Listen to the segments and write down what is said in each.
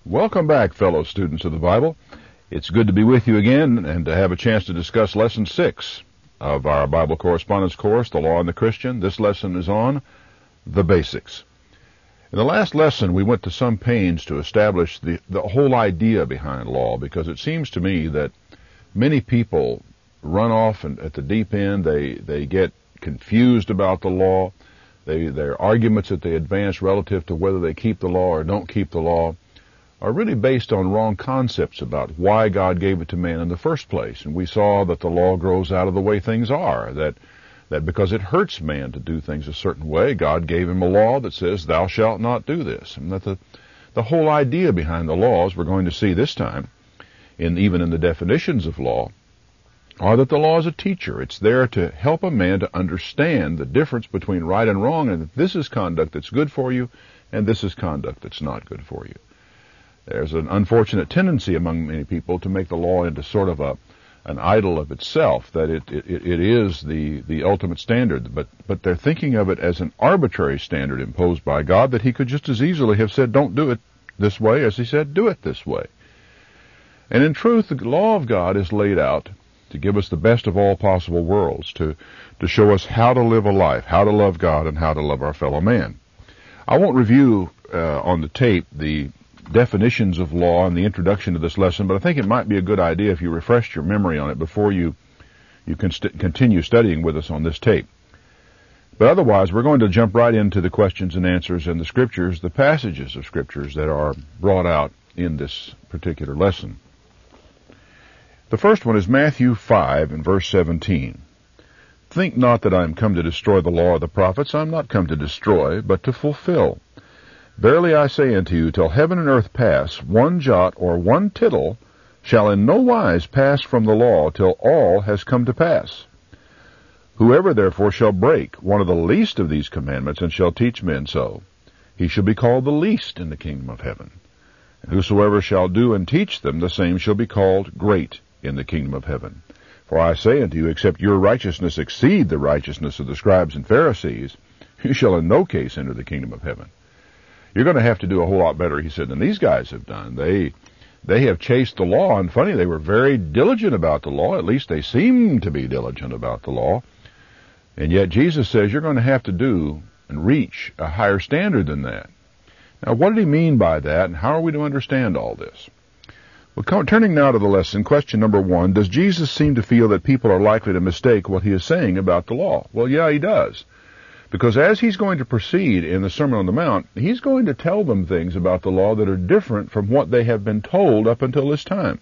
Welcome back, fellow students of the Bible. It's good to be with you again and to have a chance to discuss Lesson 6 of our Bible Correspondence course, The Law and the Christian. This lesson is on the basics. In the last lesson, we went to some pains to establish the whole idea behind law, because it seems to me that many people run off at the deep end. They get confused about the law. Their arguments that they advance relative to whether they keep the law or don't keep the law are really based on wrong concepts about why God gave it to man in the first place. And we saw that the law grows out of the way things are, that because it hurts man to do things a certain way, God gave him a law that says, thou shalt not do this. And that the whole idea behind the laws, we're going to see this time, even in the definitions of law, are that the law is a teacher. It's there to help a man to understand the difference between right and wrong, and that this is conduct that's good for you, and this is conduct that's not good for you. There's an unfortunate tendency among many people to make the law into sort of an idol of itself, that it is the ultimate standard, but they're thinking of it as an arbitrary standard imposed by God, that he could just as easily have said, don't do it this way, as he said, do it this way. And in truth, the law of God is laid out to give us the best of all possible worlds, to show us how to live a life, how to love God, and how to love our fellow man. I won't review on the tape the definitions of law and the introduction to this lesson, but I think it might be a good idea if you refreshed your memory on it before you can continue studying with us on this tape. But otherwise, we're going to jump right into the questions and answers in the Scriptures, the passages of Scriptures that are brought out in this particular lesson. The first one is Matthew 5 and verse 17. Think not that I am come to destroy the law of the prophets. I am not come to destroy, but to fulfill. Verily I say unto you, till heaven and earth pass, one jot or one tittle shall in no wise pass from the law till all has come to pass. Whoever therefore shall break one of the least of these commandments and shall teach men so, he shall be called the least in the kingdom of heaven. And whosoever shall do and teach them, the same shall be called great in the kingdom of heaven. For I say unto you, except your righteousness exceed the righteousness of the scribes and Pharisees, you shall in no case enter the kingdom of heaven. You're going to have to do a whole lot better, he said, than these guys have done. They have chased the law, and funny, they were very diligent about the law. At least they seemed to be diligent about the law. And yet Jesus says you're going to have to do and reach a higher standard than that. Now, what did he mean by that, and how are we to understand all this? Well, turning now to the lesson, question number 1, does Jesus seem to feel that people are likely to mistake what he is saying about the law? Well, yeah, he does. Because as he's going to proceed in the Sermon on the Mount, he's going to tell them things about the law that are different from what they have been told up until this time.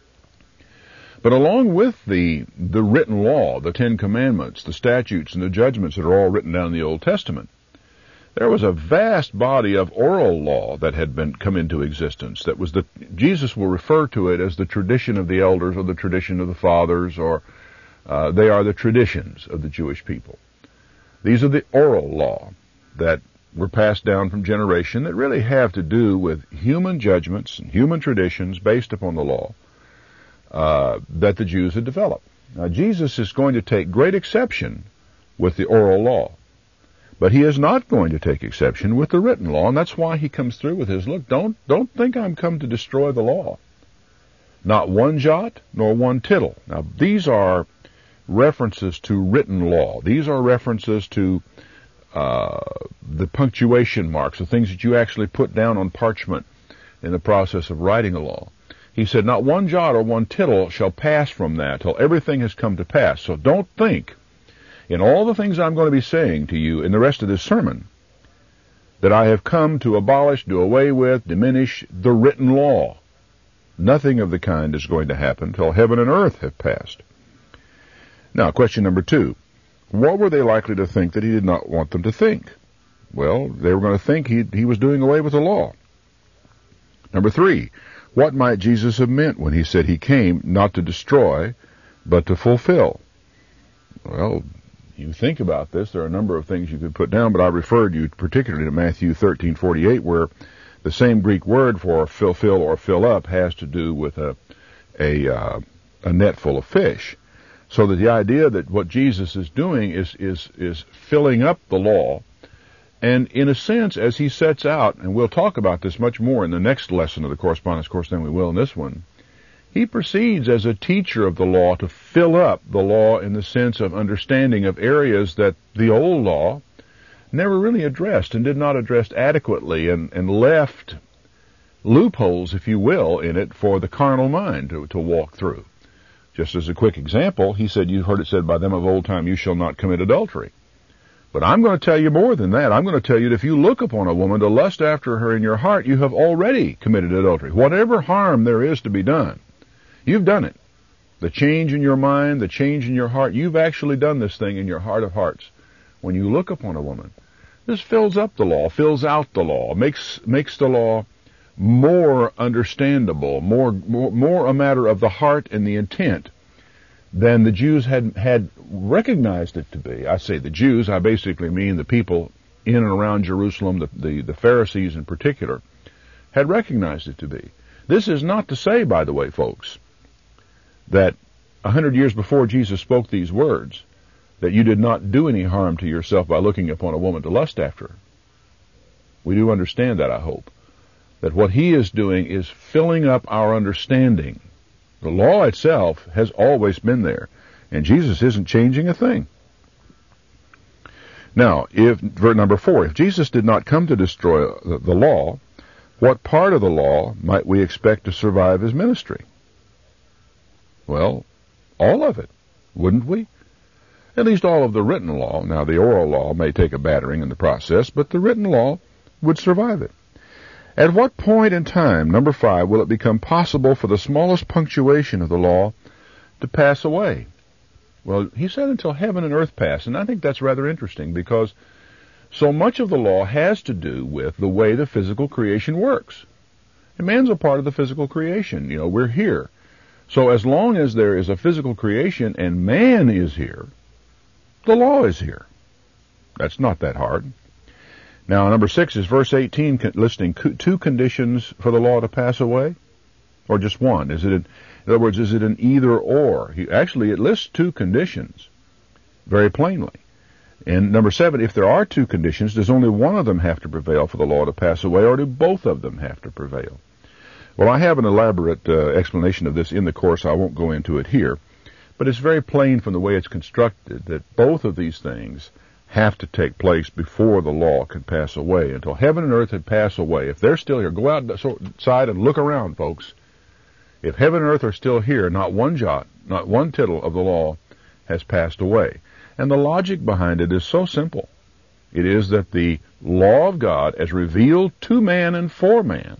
But along with the written law, the Ten Commandments, the statutes, and the judgments that are all written down in the Old Testament, there was a vast body of oral law that had come into existence. That was Jesus will refer to it as the tradition of the elders or the tradition of the fathers, or they are the traditions of the Jewish people. These are the oral law that were passed down from generation that really have to do with human judgments and human traditions based upon the law that the Jews had developed. Now, Jesus is going to take great exception with the oral law, but he is not going to take exception with the written law, and that's why he comes through with his, look, don't think I'm come to destroy the law. Not one jot nor one tittle. Now, these are references to written law. These are references to the punctuation marks, the things that you actually put down on parchment in the process of writing a law. He said, not one jot or one tittle shall pass from that till everything has come to pass. So don't think, in all the things I'm going to be saying to you in the rest of this sermon, that I have come to abolish, do away with, diminish the written law. Nothing of the kind is going to happen till heaven and earth have passed. Now, question number 2. What were they likely to think that he did not want them to think? Well, they were going to think he was doing away with the law. Number 3. What might Jesus have meant when he said he came not to destroy, but to fulfill? Well, you think about this, there are a number of things you could put down, but I referred you particularly to Matthew 13:48, where the same Greek word for fulfill or fill up has to do with a net full of fish. So that the idea that what Jesus is doing is filling up the law And in a sense, as he sets out, and we'll talk about this much more in the next lesson of the correspondence course than we will in this one, he proceeds as a teacher of the law to fill up the law in the sense of understanding of areas that the old law never really addressed and did not address adequately, and left loopholes, if you will, in it for the carnal mind to walk through. Just as a quick example, he said, "You've heard it said by them of old time, you shall not commit adultery." But I'm going to tell you more than that. I'm going to tell you that if you look upon a woman to lust after her in your heart, you have already committed adultery. Whatever harm there is to be done, you've done it. The change in your mind, the change in your heart, you've actually done this thing in your heart of hearts. When you look upon a woman, this fills up the law, fills out the law, makes the law more understandable, more a matter of the heart and the intent than the Jews had recognized it to be. I say the Jews, I basically mean the people in and around Jerusalem, the Pharisees in particular, had recognized it to be. This is not to say, by the way, folks, that 100 years before Jesus spoke these words, that you did not do any harm to yourself by looking upon a woman to lust after her. We do understand that, I hope. That what he is doing is filling up our understanding. The law itself has always been there, and Jesus isn't changing a thing. Now, verse number 4, if Jesus did not come to destroy the law, what part of the law might we expect to survive his ministry? Well, all of it, wouldn't we? At least all of the written law. Now, the oral law may take a battering in the process, but the written law would survive it. At what point in time, number 5, will it become possible for the smallest punctuation of the law to pass away? Well, he said until heaven and earth pass, and I think that's rather interesting because so much of the law has to do with the way the physical creation works. And man's a part of the physical creation. You know, we're here. So as long as there is a physical creation and man is here, the law is here. That's not that hard. Now, number 6 is verse 18 listing 2 conditions for the law to pass away, or just one? In other words, is it an either or? Actually, it lists 2 conditions very plainly. And number 7, if there are 2 conditions, does only one of them have to prevail for the law to pass away, or do both of them have to prevail? Well, I have an elaborate explanation of this in the course. I won't go into it here, but it's very plain from the way it's constructed that both of these things have to take place before the law can pass away. Until heaven and earth had passed away, if they're still here, go outside and look around, folks. If heaven and earth are still here, not one jot, not one tittle of the law has passed away. And the logic behind it is so simple. It is that the law of God, as revealed to man and for man,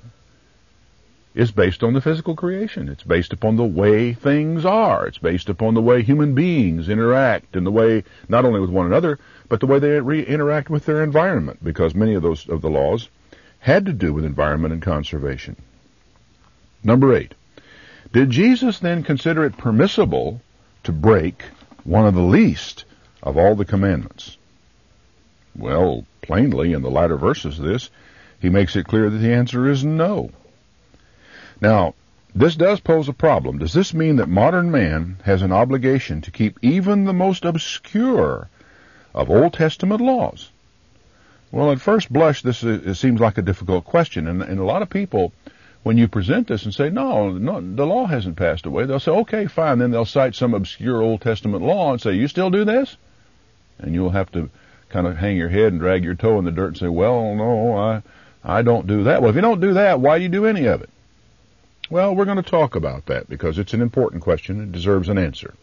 is based on the physical creation. It's based upon the way things are. It's based upon the way human beings interact, and the way, not only with one another, but the way they interact with their environment, because many of the laws had to do with environment and conservation. Number 8, did Jesus then consider it permissible to break one of the least of all the commandments? Well, plainly, in the latter verses of this, he makes it clear that the answer is no. Now, this does pose a problem. Does this mean that modern man has an obligation to keep even the most obscure of Old Testament laws? Well, at first blush, it seems like a difficult question, and a lot of people, when you present this and say, no, the law hasn't passed away, they'll say, okay, fine. Then they'll cite some obscure Old Testament law and say, you still do this? And you'll have to kind of hang your head and drag your toe in the dirt and say, well, no, I don't do that. Well, if you don't do that, why do you do any of it? Well, we're going to talk about that because it's an important question. It deserves an answer.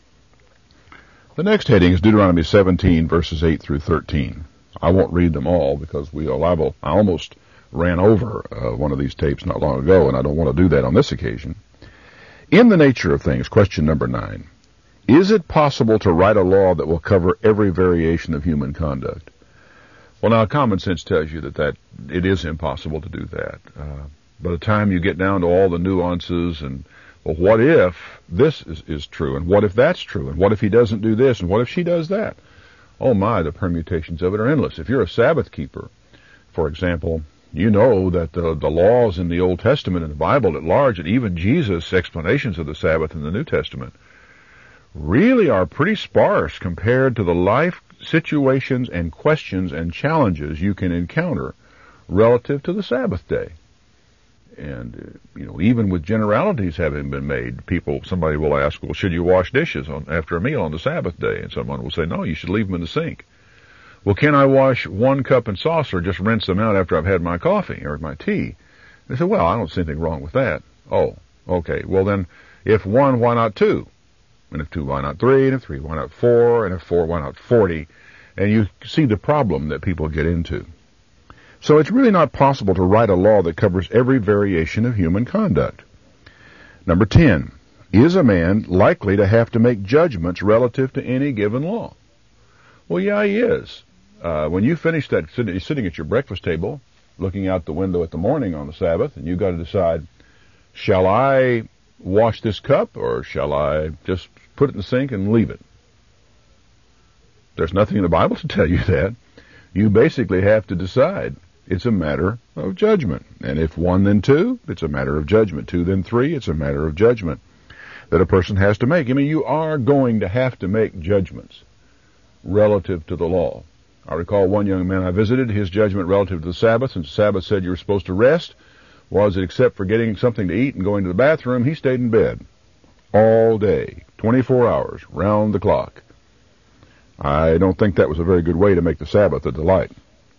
The next heading is Deuteronomy 17, verses 8 through 13. I won't read them all because I almost ran over one of these tapes not long ago, and I don't want to do that on this occasion. In the nature of things, question number 9. Is it possible to write a law that will cover every variation of human conduct? Well, now, common sense tells you that it is impossible to do that. By the time you get down to all the nuances and, well, what if this is true, and what if that's true, and what if he doesn't do this, and what if she does that? Oh my, the permutations of it are endless. If you're a Sabbath keeper, for example, you know that the laws in the Old Testament and the Bible at large, and even Jesus' explanations of the Sabbath in the New Testament, really are pretty sparse compared to the life situations and questions and challenges you can encounter relative to the Sabbath day. And, even with generalities having been made, somebody will ask, well, should you wash dishes after a meal on the Sabbath day? And someone will say, no, you should leave them in the sink. Well, can I wash one cup and saucer, just rinse them out after I've had my coffee or my tea? They say, well, I don't see anything wrong with that. Oh, okay. Well, then, if one, why not two? And if two, why not three? And if three, why not four? And if four, why not 40? And you see the problem that people get into. So it's really not possible to write a law that covers every variation of human conduct. Number 10, is a man likely to have to make judgments relative to any given law? Well, yeah, he is. When you finish that, sitting at your breakfast table, looking out the window at the morning on the Sabbath, and you've got to decide, shall I wash this cup or shall I just put it in the sink and leave it? There's nothing in the Bible to tell you that. You basically have to decide. It's a matter of judgment. And if one, then two, it's a matter of judgment. Two, then three, it's a matter of judgment that a person has to make. I mean, you are going to have to make judgments relative to the law. I recall one young man I visited, his judgment relative to the Sabbath, since the Sabbath said you were supposed to rest, was that except for getting something to eat and going to the bathroom, he stayed in bed all day, 24 hours, round the clock. I don't think that was a very good way to make the Sabbath a delight.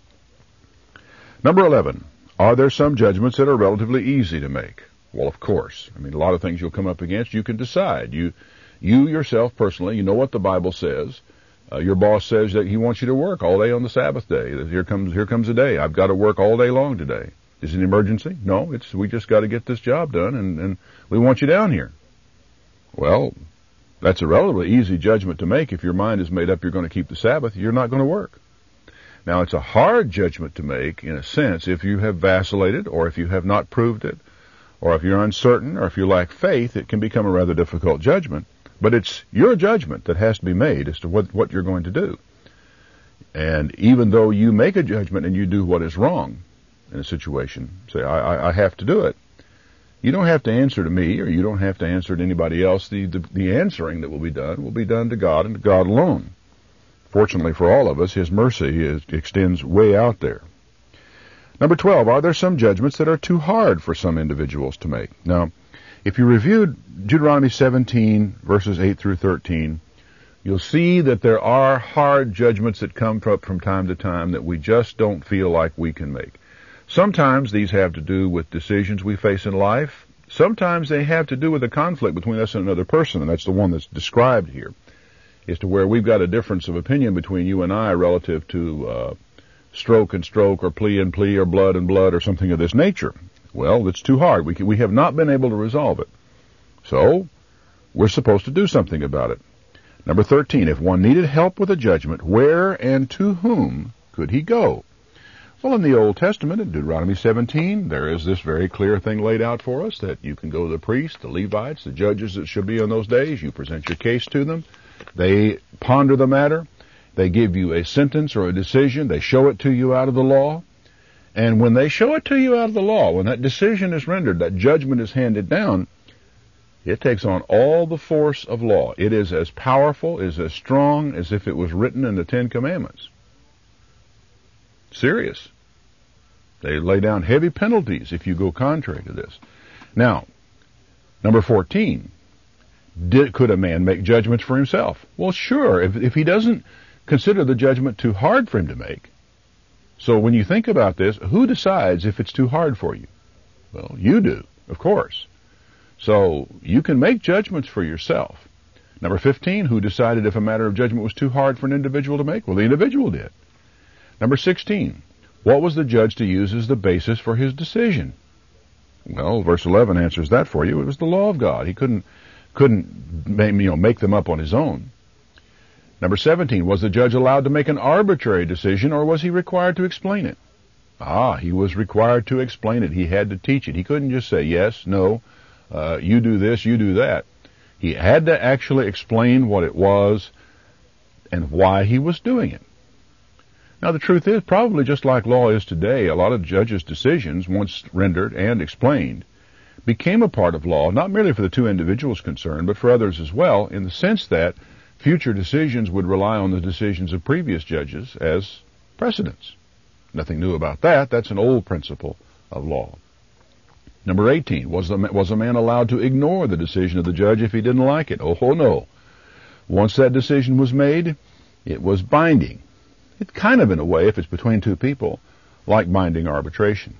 Number 11, are there some judgments that are relatively easy to make? Well, of course. I mean, a lot of things you'll come up against, you can decide. You yourself personally, you know what the Bible says. Your boss says that he wants you to work all day on the Sabbath day. Here comes a day. I've got to work all day long today. Is it an emergency? No, we just got to get this job done, and we want you down here. Well, that's a relatively easy judgment to make. If your mind is made up you're going to keep the Sabbath, you're not going to work. Now, it's a hard judgment to make, in a sense, if you have vacillated, or if you have not proved it, or if you're uncertain, or if you lack faith, it can become a rather difficult judgment. But it's your judgment that has to be made as to what you're going to do. And even though you make a judgment and you do what is wrong in a situation, say, I have to do it, you don't have to answer to me, or you don't have to answer to anybody else. The answering that will be done to God and to God alone. Fortunately for all of us, His mercy extends way out there. Number 12, are there some judgments that are too hard for some individuals to make? Now, if you reviewed Deuteronomy 17, verses 8 through 13, you'll see that there are hard judgments that come from time to time that we just don't feel like we can make. Sometimes these have to do with decisions we face in life. Sometimes they have to do with a conflict between us and another person, and that's the one that's described here, as to where we've got a difference of opinion between you and I relative to stroke and stroke, or plea and plea, or blood and blood, or something of this nature. Well, it's too hard. We have not been able to resolve it. So, we're supposed to do something about it. Number 13, if one needed help with a judgment, where and to whom could he go? Well, in the Old Testament, in Deuteronomy 17, there is this very clear thing laid out for us, that you can go to the priests, the Levites, the judges that should be on those days. You present your case to them. They ponder the matter. They give you a sentence or a decision. They show it to you out of the law. And when they show it to you out of the law, when that decision is rendered, that judgment is handed down, it takes on all the force of law. It is as powerful, is as strong as if it was written in the Ten Commandments. Serious. They lay down heavy penalties if you go contrary to this. Now, number 14, could a man make judgments for himself? Well, sure, if he doesn't consider the judgment too hard for him to make. So when you think about this, who decides if it's too hard for you? Well, you do, of course. So you can make judgments for yourself. Number 15, who decided if a matter of judgment was too hard for an individual to make? Well, the individual did. Number 16, what was the judge to use as the basis for his decision? Well, verse 11 answers that for you. It was the law of God. He couldn't make them up on his own. Number 17, was the judge allowed to make an arbitrary decision, or was he required to explain it? He was required to explain it. He had to teach it. He couldn't just say yes, no, you do this, you do that. He had to actually explain what it was and why he was doing it. Now, the truth is, probably just like law is today, a lot of judges' decisions, once rendered and explained, became a part of law, not merely for the two individuals concerned, but for others as well, in the sense that future decisions would rely on the decisions of previous judges as precedents. Nothing new about that. That's an old principle of law. Number 18, was a man allowed to ignore the decision of the judge if he didn't like it? Oh, no. Once that decision was made, it was binding. It kind of, in a way, if it's between two people, like binding arbitration.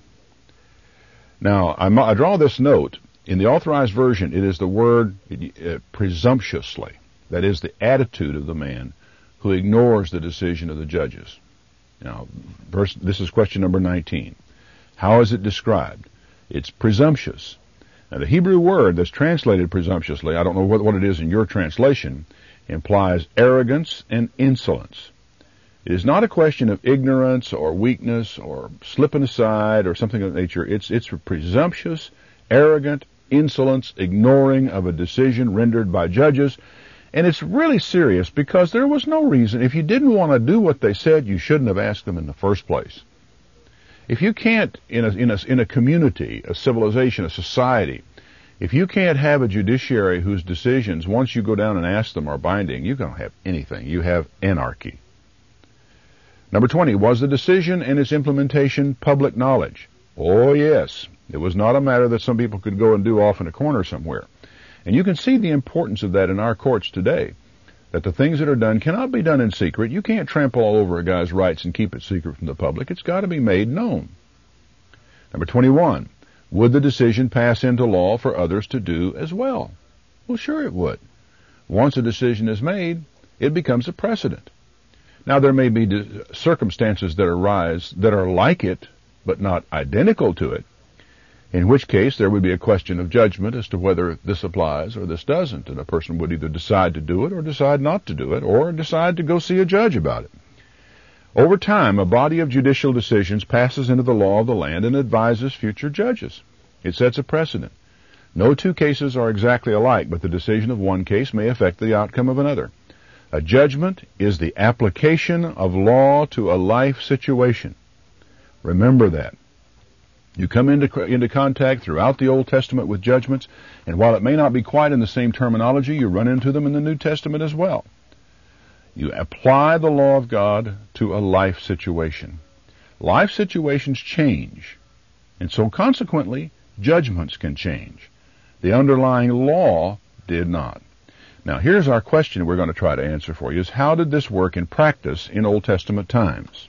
Now, I draw this note. In the Authorized Version, it is the word presumptuously. That is the attitude of the man who ignores the decision of the judges. Now, this is question number 19. How is it described? It's presumptuous. Now, the Hebrew word that's translated presumptuously, I don't know what it is in your translation, implies arrogance and insolence. It is not a question of ignorance or weakness or slipping aside or something of that nature. It's presumptuous, arrogant, insolence, ignoring of a decision rendered by judges. And it's really serious because there was no reason. If you didn't want to do what they said, you shouldn't have asked them in the first place. If you can't, in a community, a civilization, a society, if you can't have a judiciary whose decisions, once you go down and ask them, are binding, you don't have anything. You have anarchy. Number 20, was the decision and its implementation public knowledge? Oh, yes. It was not a matter that some people could go and do off in a corner somewhere. And you can see the importance of that in our courts today, that the things that are done cannot be done in secret. You can't trample all over a guy's rights and keep it secret from the public. It's got to be made known. Number 21, would the decision pass into law for others to do as well? Well, sure it would. Once a decision is made, it becomes a precedent. Now, there may be circumstances that arise that are like it, but not identical to it, in which case there would be a question of judgment as to whether this applies or this doesn't, and a person would either decide to do it or decide not to do it, or decide to go see a judge about it. Over time, a body of judicial decisions passes into the law of the land and advises future judges. It sets a precedent. No two cases are exactly alike, but the decision of one case may affect the outcome of another. A judgment is the application of law to a life situation. Remember that. You come into contact throughout the Old Testament with judgments, and while it may not be quite in the same terminology, you run into them in the New Testament as well. You apply the law of God to a life situation. Life situations change, and so consequently, judgments can change. The underlying law did not. Now, here's our question we're going to try to answer for you, is how did this work in practice in Old Testament times?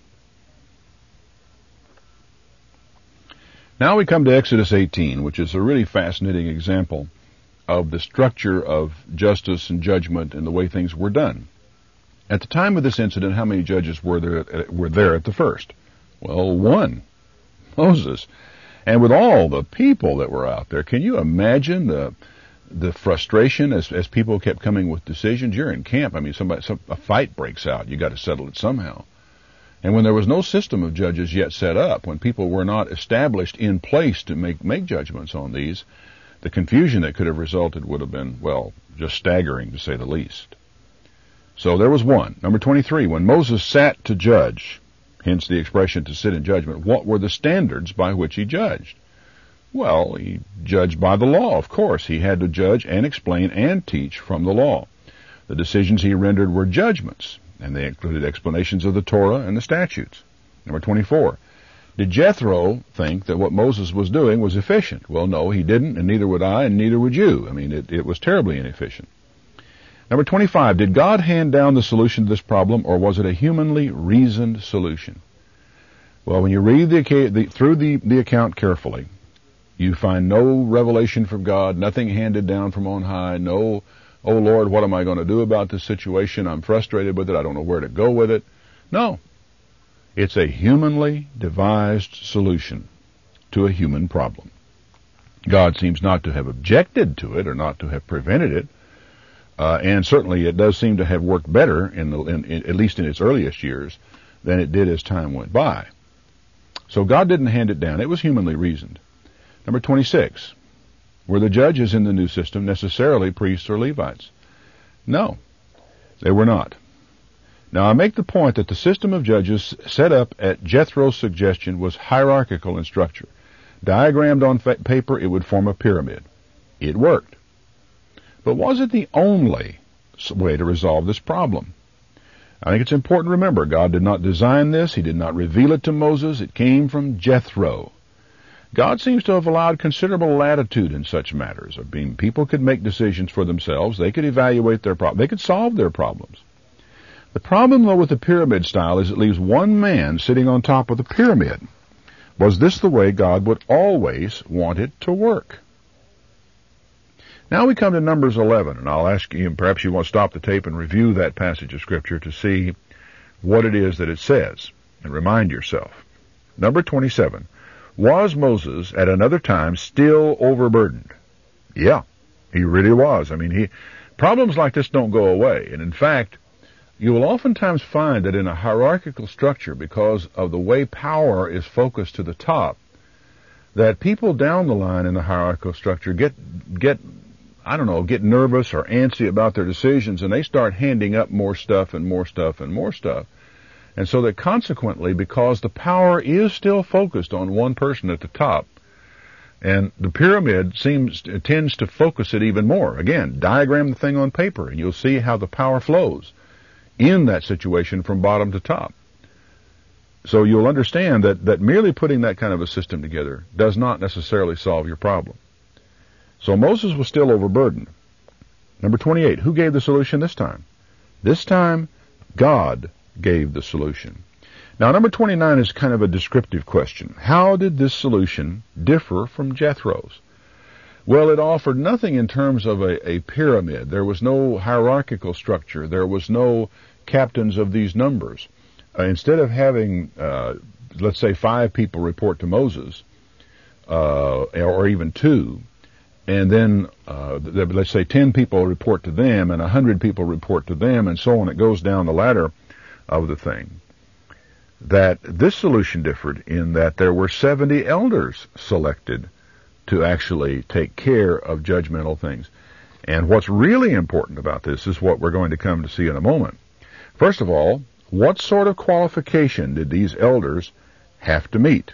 Now we come to Exodus 18, which is a really fascinating example of the structure of justice and judgment and the way things were done. At the time of this incident, how many judges were there at the first? Well, one, Moses. And with all the people that were out there, can you imagine the frustration as people kept coming with decisions? You're in camp. I mean, a fight breaks out. You got to settle it somehow. And when there was no system of judges yet set up, when people were not established in place to make judgments on these, the confusion that could have resulted would have been, well, just staggering to say the least. So there was one. Number 23, when Moses sat to judge, hence the expression to sit in judgment, what were the standards by which he judged? Well, he judged by the law, of course. He had to judge and explain and teach from the law. The decisions he rendered were judgments, and they included explanations of the Torah and the statutes. Number 24, did Jethro think that what Moses was doing was efficient? Well, no, he didn't, and neither would I, and neither would you. I mean, it was terribly inefficient. Number 25, did God hand down the solution to this problem, or was it a humanly reasoned solution? Well, when you read through the account carefully, you find no revelation from God, nothing handed down from on high, no, oh Lord, what am I going to do about this situation? I'm frustrated with it. I don't know where to go with it. No. It's a humanly devised solution to a human problem. God seems not to have objected to it or not to have prevented it. And certainly it does seem to have worked better, at least in its earliest years, than it did as time went by. So God didn't hand it down. It was humanly reasoned. Number 26, were the judges in the new system necessarily priests or Levites? No, they were not. Now, I make the point that the system of judges set up at Jethro's suggestion was hierarchical in structure. Diagrammed on paper, it would form a pyramid. It worked. But was it the only way to resolve this problem. I think it's important to remember God did not design this. He did not reveal it to Moses. It came from Jethro. God seems to have allowed considerable latitude in such matters. I mean, people could make decisions for themselves. They could evaluate their problems. They could solve their problems. The problem, though, with the pyramid style is it leaves one man sitting on top of the pyramid. Was this the way God would always want it to work? Now we come to Numbers 11, and I'll ask you, perhaps you want to stop the tape and review that passage of Scripture to see what it is that it says, and remind yourself. Number 27. Was Moses at another time still overburdened? Yeah, he really was. I mean, problems like this don't go away. And in fact, you will oftentimes find that in a hierarchical structure, because of the way power is focused to the top, that people down the line in the hierarchical structure get nervous or antsy about their decisions, and they start handing up more stuff and more stuff and more stuff. And so that consequently, because the power is still focused on one person at the top, and the pyramid tends to focus it even more. Again, diagram the thing on paper, and you'll see how the power flows in that situation from bottom to top. So you'll understand that merely putting that kind of a system together does not necessarily solve your problem. So Moses was still overburdened. Number 28, who gave the solution this time? This time, God gave the solution. Now, number 29 is kind of a descriptive question. How did this solution differ from Jethro's? Well, it offered nothing in terms of a pyramid. There was no hierarchical structure. There was no captains of these numbers. Instead of having, let's say, 5 people report to Moses, or even 2, and then, let's say 10 people report to them, and 100 people report to them, and so on. It goes down the ladder of the thing. That this solution differed in that there were 70 elders selected to actually take care of judgmental things. And what's really important about this is what we're going to come to see in a moment. First of all, what sort of qualification did these elders have to meet?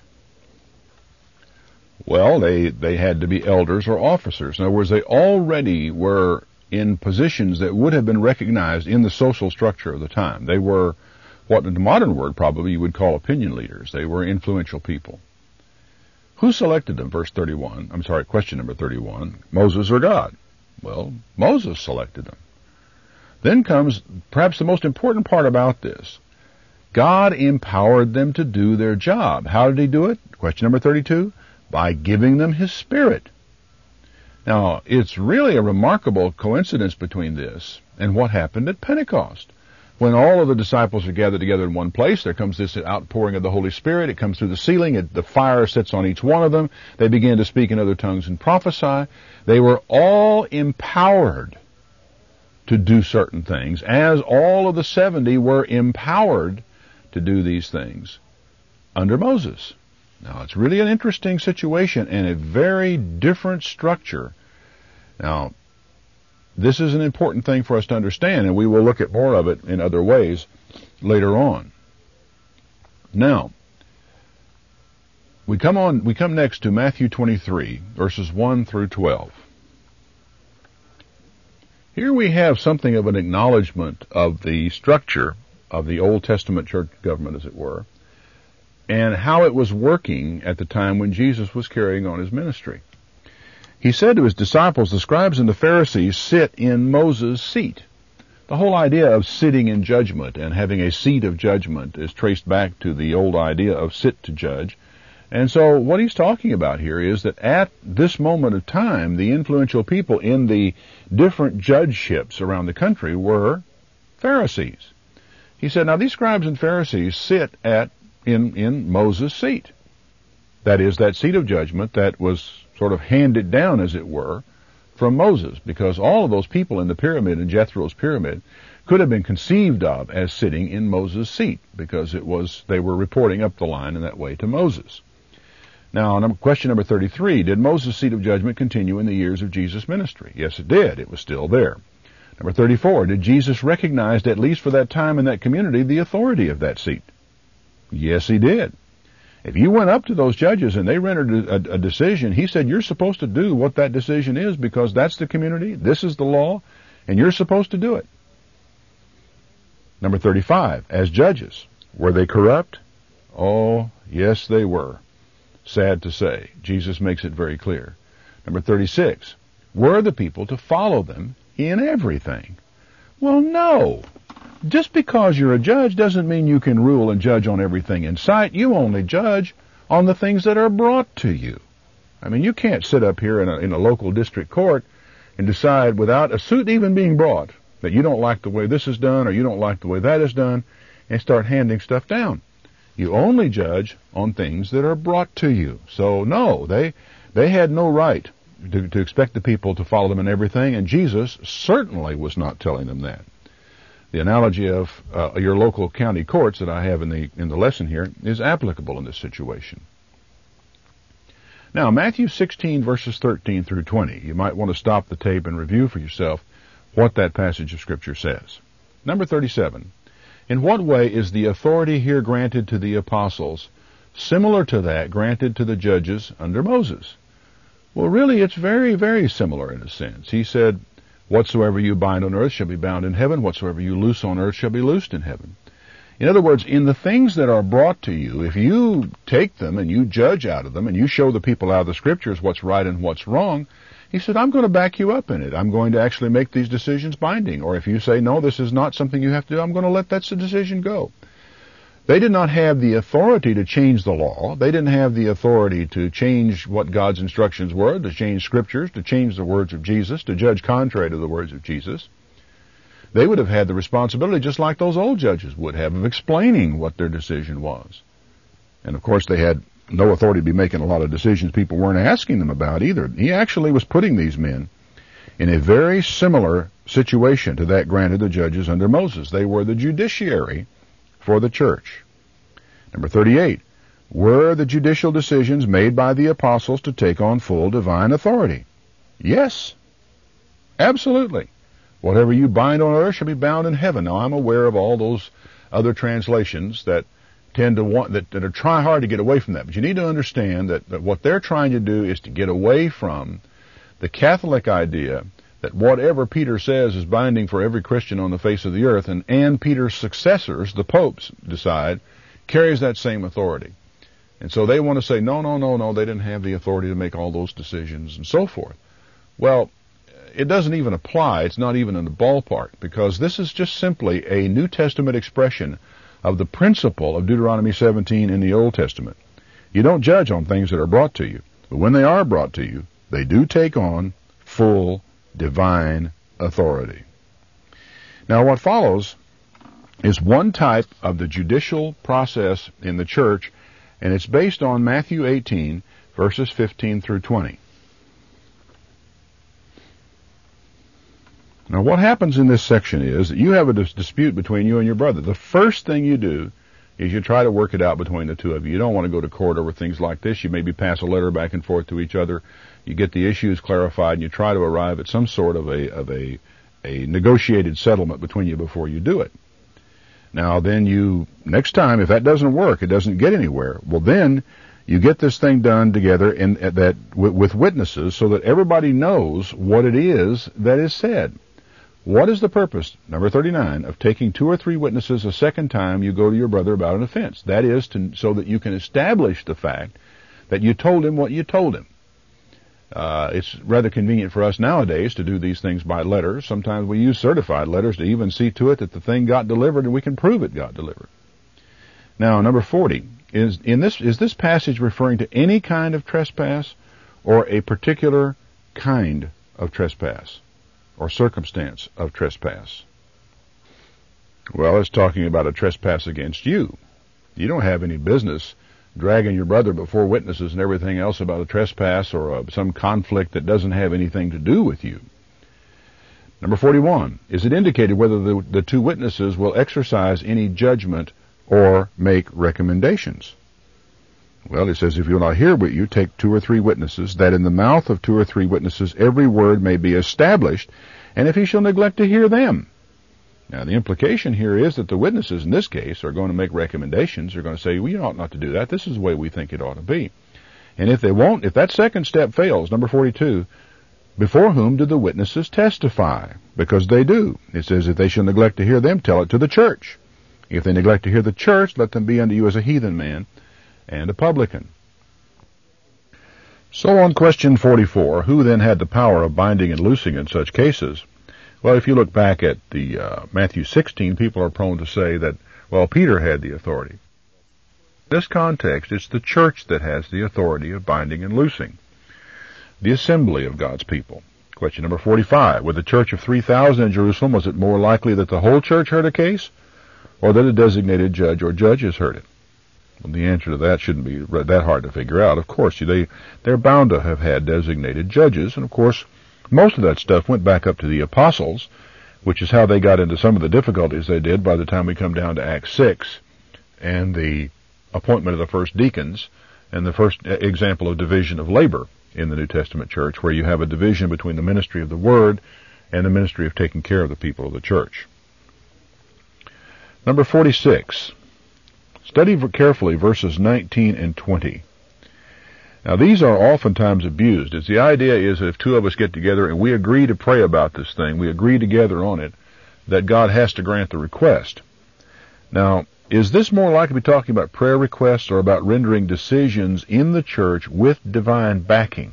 Well, they had to be elders or officers. In other words, they already were in positions that would have been recognized in the social structure of the time. They were what in the modern word probably you would call opinion leaders. They were influential people. Who selected them? Question number 31. Moses or God? Well, Moses selected them. Then comes perhaps the most important part about this. God empowered them to do their job. How did he do it? Question number 32. By giving them his Spirit. Now, it's really a remarkable coincidence between this and what happened at Pentecost. When all of the disciples are gathered together in one place, there comes this outpouring of the Holy Spirit. It comes through the ceiling. The fire sits on each one of them. They begin to speak in other tongues and prophesy. They were all empowered to do certain things, as all of the 70 were empowered to do these things under Moses. Now, it's really an interesting situation and a very different structure. Now, this is an important thing for us to understand, and we will look at more of it in other ways later on. Now, we come next to Matthew 23, verses 1 through 12. Here we have something of an acknowledgement of the structure of the Old Testament church government, as it were, and how it was working at the time when Jesus was carrying on his ministry. He said to his disciples, the scribes and the Pharisees sit in Moses' seat. The whole idea of sitting in judgment and having a seat of judgment is traced back to the old idea of sit to judge. And so what he's talking about here is that at this moment of time, the influential people in the different judgeships around the country were Pharisees. He said, now these scribes and Pharisees sit in Moses' seat. That is, that seat of judgment that was sort of handed down, as it were, from Moses, because all of those people in the pyramid, in Jethro's pyramid, could have been conceived of as sitting in Moses' seat, because they were reporting up the line in that way to Moses. Now, question number 33, did Moses' seat of judgment continue in the years of Jesus' ministry? Yes, it did. It was still there. Number 34, did Jesus recognize, at least for that time in that community, the authority of that seat? Yes, he did. If you went up to those judges and they rendered a decision, he said you're supposed to do what that decision is, because that's the community, this is the law, and you're supposed to do it. Number 35, as judges, were they corrupt? Oh, yes, they were. Sad to say. Jesus makes it very clear. Number 36, were the people to follow them in everything? Well, no. Just because you're a judge doesn't mean you can rule and judge on everything in sight. You only judge on the things that are brought to you. I mean, you can't sit up here in a local district court and decide without a suit even being brought that you don't like the way this is done or you don't like the way that is done and start handing stuff down. You only judge on things that are brought to you. So no, they had no right to expect the people to follow them in everything, and Jesus certainly was not telling them that. The analogy of your local county courts that I have in the lesson here is applicable in this situation. Now, Matthew 16, verses 13 through 20. You might want to stop the tape and review for yourself what that passage of Scripture says. Number 37. In what way is the authority here granted to the apostles similar to that granted to the judges under Moses? Well, really, it's very, very similar in a sense. He said, whatsoever you bind on earth shall be bound in heaven. Whatsoever you loose on earth shall be loosed in heaven. In other words, in the things that are brought to you, if you take them and you judge out of them and you show the people out of the Scriptures what's right and what's wrong, he said, I'm going to back you up in it. I'm going to actually make these decisions binding. Or if you say, no, this is not something you have to do, I'm going to let that decision go. They did not have the authority to change the law. They didn't have the authority to change what God's instructions were, to change Scriptures, to change the words of Jesus, to judge contrary to the words of Jesus. They would have had the responsibility, just like those old judges would have, of explaining what their decision was. And of course, they had no authority to be making a lot of decisions people weren't asking them about either. He actually was putting these men in a very similar situation to that granted the judges under Moses. They were the judiciary for the church. Number 38, were the judicial decisions made by the apostles to take on full divine authority? Yes, absolutely. Whatever you bind on earth shall be bound in heaven. Now, I'm aware of all those other translations that tend to want, that are trying hard to get away from that. But you need to understand that what they're trying to do is to get away from the Catholic idea that whatever Peter says is binding for every Christian on the face of the earth, and Peter's successors, the popes, decide, carries that same authority. And so they want to say, no, they didn't have the authority to make all those decisions and so forth. Well, it doesn't even apply. It's not even in the ballpark, because this is just simply a New Testament expression of the principle of Deuteronomy 17 in the Old Testament. You don't judge on things that are brought to you, but when they are brought to you, they do take on full divine authority. Now, what follows is one type of the judicial process in the church, and it's based on Matthew 18, verses 15 through 20. Now, what happens in this section is that you have a dispute between you and your brother. The first thing you do is you try to work it out between the two of you. You don't want to go to court over things like this. You maybe pass a letter back and forth to each other. You get the issues clarified, and you try to arrive at some sort of a negotiated settlement between you before you do it. Now, then next time, if that doesn't work, it doesn't get anywhere, well, then you get this thing done together with witnesses so that everybody knows what it is that is said. What is the purpose, number 39, of taking 2 or 3 witnesses a second time you go to your brother about an offense? That is so that you can establish the fact that you told him what you told him. It's rather convenient for us nowadays to do these things by letters. Sometimes we use certified letters to even see to it that the thing got delivered and we can prove it got delivered. Now, number 40, is this passage referring to any kind of trespass or a particular kind of trespass or circumstance of trespass? Well, it's talking about a trespass against you. You don't have any business dragging your brother before witnesses and everything else about a trespass or some conflict that doesn't have anything to do with you. Number 41, is it indicated whether the 2 witnesses will exercise any judgment or make recommendations? Well, it says, if you will not hear with you, take 2 or 3 witnesses, that in the mouth of 2 or 3 witnesses every word may be established, and if he shall neglect to hear them. Now, the implication here is that the witnesses in this case are going to make recommendations. They're going to say, we ought not to do that. This is the way we think it ought to be. And if they won't, if that second step fails, number 42, before whom do the witnesses testify? because they do. It says, if they shall neglect to hear them, tell it to the church. If they neglect to hear the church, let them be unto you as a heathen man and a publican. So on question 44, who then had the power of binding and loosing in such cases? Well, if you look back at the Matthew 16, people are prone to say that, well, Peter had the authority. In this context, it's the church that has the authority of binding and loosing. The assembly of God's people. Question number 45, with the church of 3,000 in Jerusalem, was it more likely that the whole church heard a case, or that a designated judge or judges heard it? Well, the answer to that shouldn't be that hard to figure out. Of course, they're bound to have had designated judges, and of course, most of that stuff went back up to the apostles, which is how they got into some of the difficulties they did by the time we come down to Acts 6, and the appointment of the first deacons, and the first example of division of labor in the New Testament church, where you have a division between the ministry of the Word and the ministry of taking care of the people of the church. Number 46. Study carefully verses 19 and 20. Now, these are oftentimes abused. The idea is that if two of us get together and we agree to pray about this thing, we agree together on it, that God has to grant the request. Now, is this more likely to be talking about prayer requests or about rendering decisions in the church with divine backing?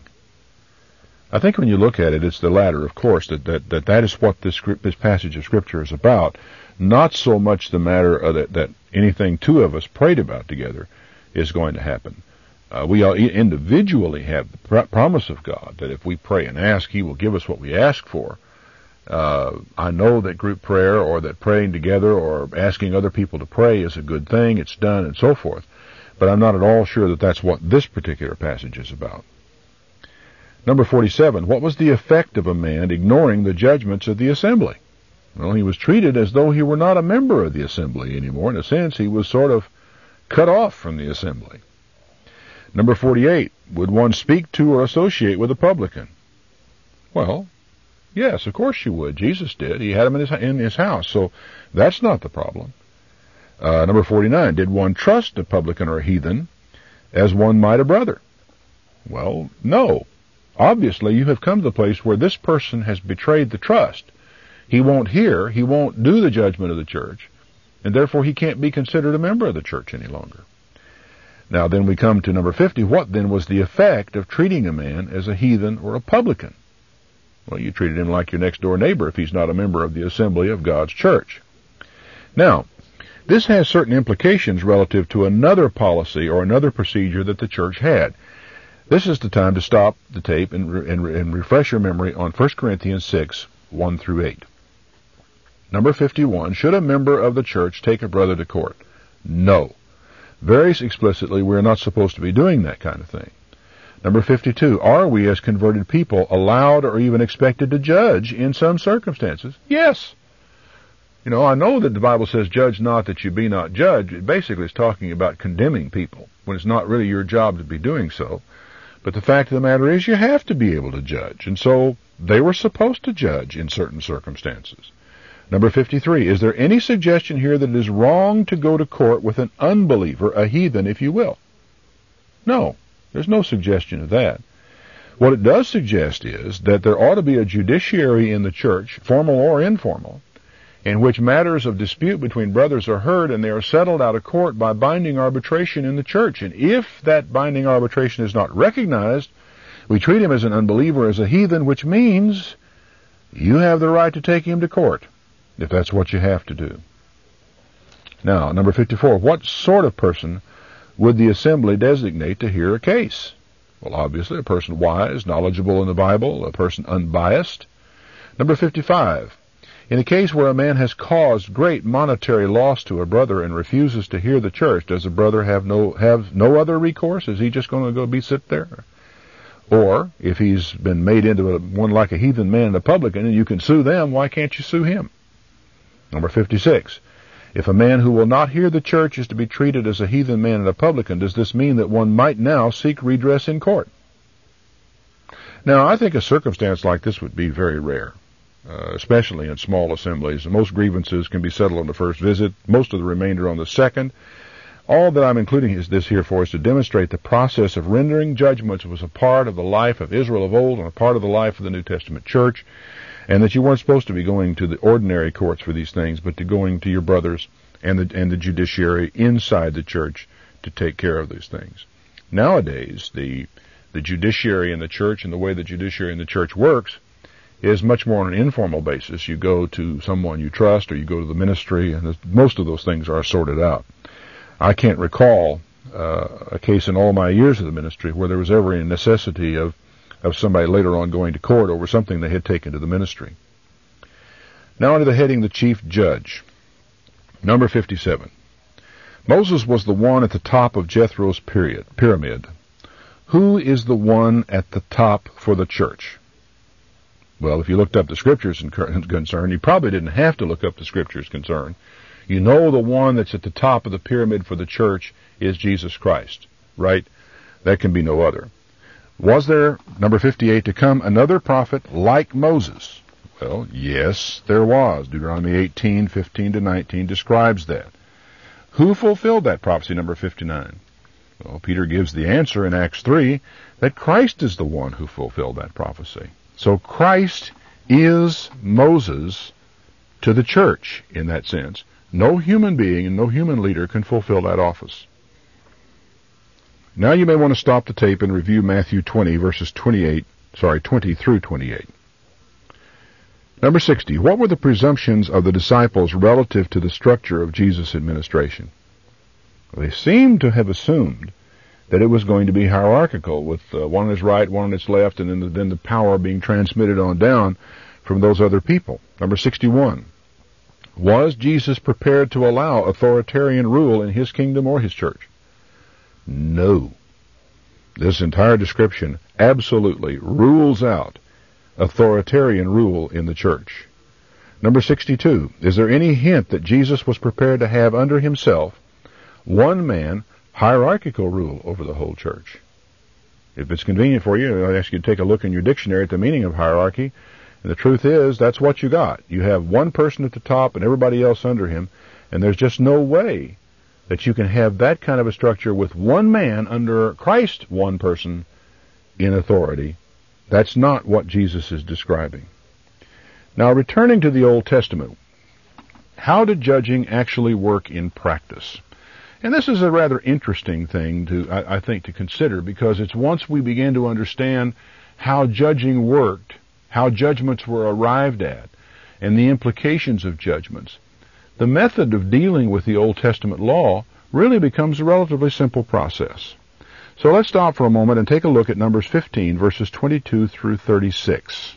I think when you look at it, it's the latter, of course, that is what this passage of Scripture is about. Not so much the matter that anything two of us prayed about together is going to happen. We all individually have the promise of God that if we pray and ask, He will give us what we ask for. I know that group prayer or that praying together or asking other people to pray is a good thing, it's done, and so forth. But I'm not at all sure that that's what this particular passage is about. Number 47, what was the effect of a man ignoring the judgments of the assembly? Well, he was treated as though he were not a member of the assembly anymore. In a sense, he was sort of cut off from the assembly. Number 48, would one speak to or associate with a publican? Well, yes, of course you would. Jesus did. He had him in his house, so that's not the problem. Number 49, did one trust a publican or a heathen as one might a brother? Well, no. Obviously, you have come to the place where this person has betrayed the trust. He won't hear, he won't do the judgment of the church, and therefore he can't be considered a member of the church any longer. Now then we come to number 50. What then was the effect of treating a man as a heathen or a publican? Well, you treated him like your next door neighbor if he's not a member of the assembly of God's church. Now, this has certain implications relative to another policy or another procedure that the church had. This is the time to stop the tape and refresh your memory on 1 Corinthians 6, 1 through 8. Number 51, should a member of the church take a brother to court? No. Very explicitly, we're not supposed to be doing that kind of thing. Number 52, are we as converted people allowed or even expected to judge in some circumstances? Yes. You know, I know that the Bible says, judge not that you be not judged. It basically is talking about condemning people when it's not really your job to be doing so. But the fact of the matter is you have to be able to judge. And so they were supposed to judge in certain circumstances. Number 53, is there any suggestion here that it is wrong to go to court with an unbeliever, a heathen, if you will? No, there's no suggestion of that. What it does suggest is that there ought to be a judiciary in the church, formal or informal, in which matters of dispute between brothers are heard and they are settled out of court by binding arbitration in the church. And if that binding arbitration is not recognized, we treat him as an unbeliever, as a heathen, which means you have the right to take him to court, if that's what you have to do. Now, number 54, what sort of person would the assembly designate to hear a case? Well, obviously, a person wise, knowledgeable in the Bible, a person unbiased. Number 55, in a case where a man has caused great monetary loss to a brother and refuses to hear the church, does the brother have no other recourse? Is he just going to sit there? Or, if he's been made into one like a heathen man and a publican, and you can sue them, why can't you sue him? Number 56. If a man who will not hear the church is to be treated as a heathen man and a publican, does this mean that one might now seek redress in court? Now, I think a circumstance like this would be very rare, especially in small assemblies. Most grievances can be settled on the first visit, most of the remainder on the second. All that I'm including is this here for is to demonstrate the process of rendering judgments was a part of the life of Israel of old and a part of the life of the New Testament church, and that you weren't supposed to be going to the ordinary courts for these things, but to going to your brothers and the judiciary inside the church to take care of these things. Nowadays, the judiciary in the church and the way the judiciary in the church works is much more on an informal basis. You go to someone you trust, or you go to the ministry, and most of those things are sorted out. I can't recall a case in all my years of the ministry where there was ever any necessity of somebody later on going to court over something they had taken to the ministry. Now under the heading, the chief judge. Number 57. Moses was the one at the top of Jethro's pyramid. Who is the one at the top for the church? Well, if you looked up the scriptures concern, you probably didn't have to look up the scriptures concern. You know the one that's at the top of the pyramid for the church is Jesus Christ, right? That can be no other. Was there, number 58, to come another prophet like Moses? Well, yes, there was. Deuteronomy 18:15-19 describes that. Who fulfilled that prophecy, number 59? Well, Peter gives the answer in Acts 3 that Christ is the one who fulfilled that prophecy. So Christ is Moses to the church in that sense. No human being and no human leader can fulfill that office. Now you may want to stop the tape and review Matthew 20, verses 20 through 28. Number 60. What were the presumptions of the disciples relative to the structure of Jesus' administration? They seem to have assumed that it was going to be hierarchical, with one on his right, one on his left, and then the power being transmitted on down from those other people. Number 61. Was Jesus prepared to allow authoritarian rule in his kingdom or his church? No. This entire description absolutely rules out authoritarian rule in the church. Number 62. Is there any hint that Jesus was prepared to have under himself one man hierarchical rule over the whole church? If it's convenient for you, I'll ask you to take a look in your dictionary at the meaning of hierarchy. And the truth is, that's what you got. You have one person at the top and everybody else under him, and there's just no way that you can have that kind of a structure with one man under Christ, one person in authority. That's not what Jesus is describing. Now, returning to the Old Testament, how did judging actually work in practice? And this is a rather interesting thing I think to consider, because it's once we begin to understand how judging worked, how judgments were arrived at, and the implications of judgments, the method of dealing with the Old Testament law really becomes a relatively simple process. So let's stop for a moment and take a look at Numbers 15, verses 22 through 36.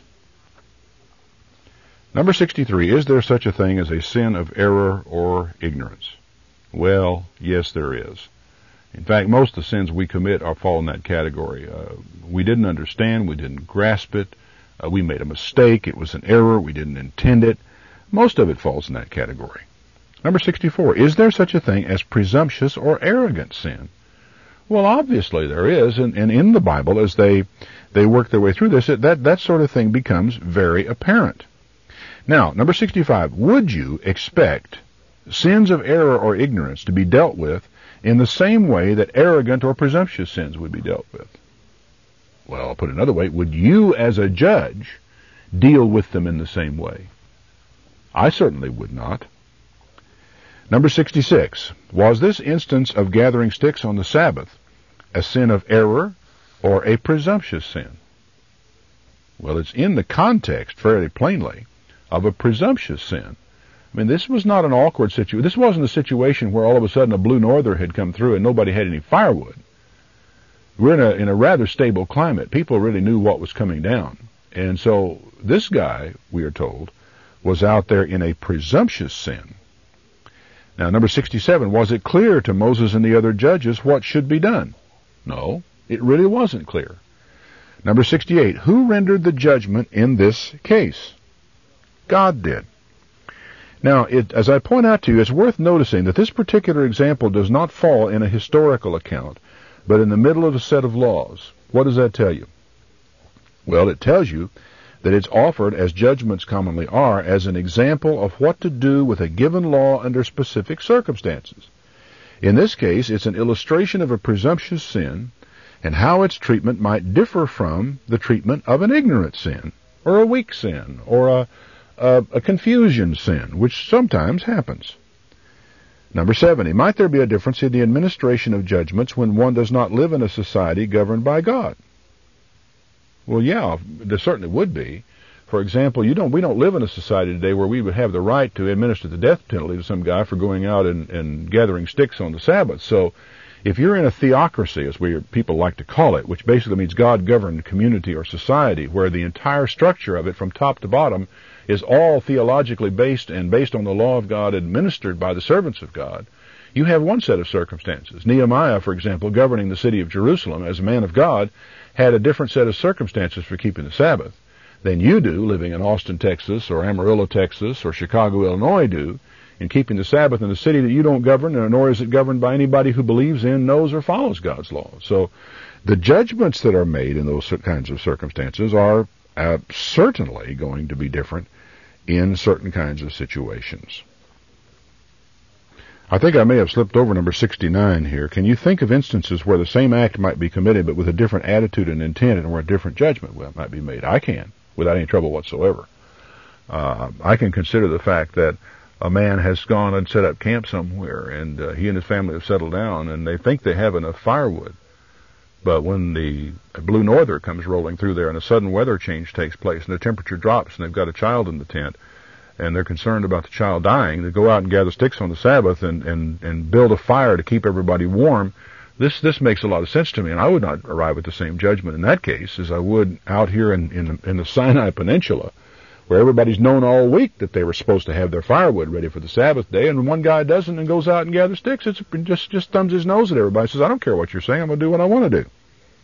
Number 63, is there such a thing as a sin of error or ignorance? Well, yes, there is. In fact, most of the sins we commit fall in that category. We didn't understand, we didn't grasp it, we made a mistake, it was an error, we didn't intend it. Most of it falls in that category. Number 64, is there such a thing as presumptuous or arrogant sin? Well, obviously there is, and in the Bible, as they work their way through this, that sort of thing becomes very apparent. Now, number 65, would you expect sins of error or ignorance to be dealt with in the same way that arrogant or presumptuous sins would be dealt with? Well, I'll put it another way, would you as a judge deal with them in the same way? I certainly would not. Number 66, was this instance of gathering sticks on the Sabbath a sin of error or a presumptuous sin? Well, it's in the context, fairly plainly, of a presumptuous sin. I mean, this was not an awkward situation. This wasn't a situation where all of a sudden a blue norther had come through and nobody had any firewood. We're in a rather stable climate. People really knew what was coming down. And so this guy, we are told, was out there in a presumptuous sin. Now, number 67, was it clear to Moses and the other judges what should be done? No, it really wasn't clear. Number 68, who rendered the judgment in this case? God did. Now, as I point out to you, it's worth noticing that this particular example does not fall in a historical account, but in the middle of a set of laws. What does that tell you? Well, it tells you that it's offered, as judgments commonly are, as an example of what to do with a given law under specific circumstances. In this case, it's an illustration of a presumptuous sin and how its treatment might differ from the treatment of an ignorant sin, or a weak sin, or a confusion sin, which sometimes happens. Number 70, might there be a difference in the administration of judgments when one does not live in a society governed by God? Well, yeah, there certainly would be. For example, we don't live in a society today where we would have the right to administer the death penalty to some guy for going out and gathering sticks on the Sabbath. So if you're in a theocracy, as people like to call it, which basically means God-governed community or society, where the entire structure of it from top to bottom is all theologically based and based on the law of God administered by the servants of God, you have one set of circumstances. Nehemiah, for example, governing the city of Jerusalem as a man of God, had a different set of circumstances for keeping the Sabbath than you do living in Austin, Texas, or Amarillo, Texas, or Chicago, Illinois do in keeping the Sabbath in a city that you don't govern, nor is it governed by anybody who believes in, knows, or follows God's law. So the judgments that are made in those kinds of circumstances are certainly going to be different in certain kinds of situations. I think I may have slipped over number 69 here. Can you think of instances where the same act might be committed but with a different attitude and intent and where a different judgment might be made? I can, without any trouble whatsoever. I can consider the fact that a man has gone and set up camp somewhere, and he and his family have settled down, and they think they have enough firewood. But when the blue norther comes rolling through there and a sudden weather change takes place and the temperature drops and they've got a child in the tent and they're concerned about the child dying, they go out and gather sticks on the Sabbath and build a fire to keep everybody warm. This makes a lot of sense to me, and I would not arrive at the same judgment in that case as I would out here in the Sinai Peninsula, where everybody's known all week that they were supposed to have their firewood ready for the Sabbath day, and one guy doesn't and goes out and gathers sticks. It's just thumbs his nose at everybody and says, I don't care what you're saying, I'm going to do what I want to do.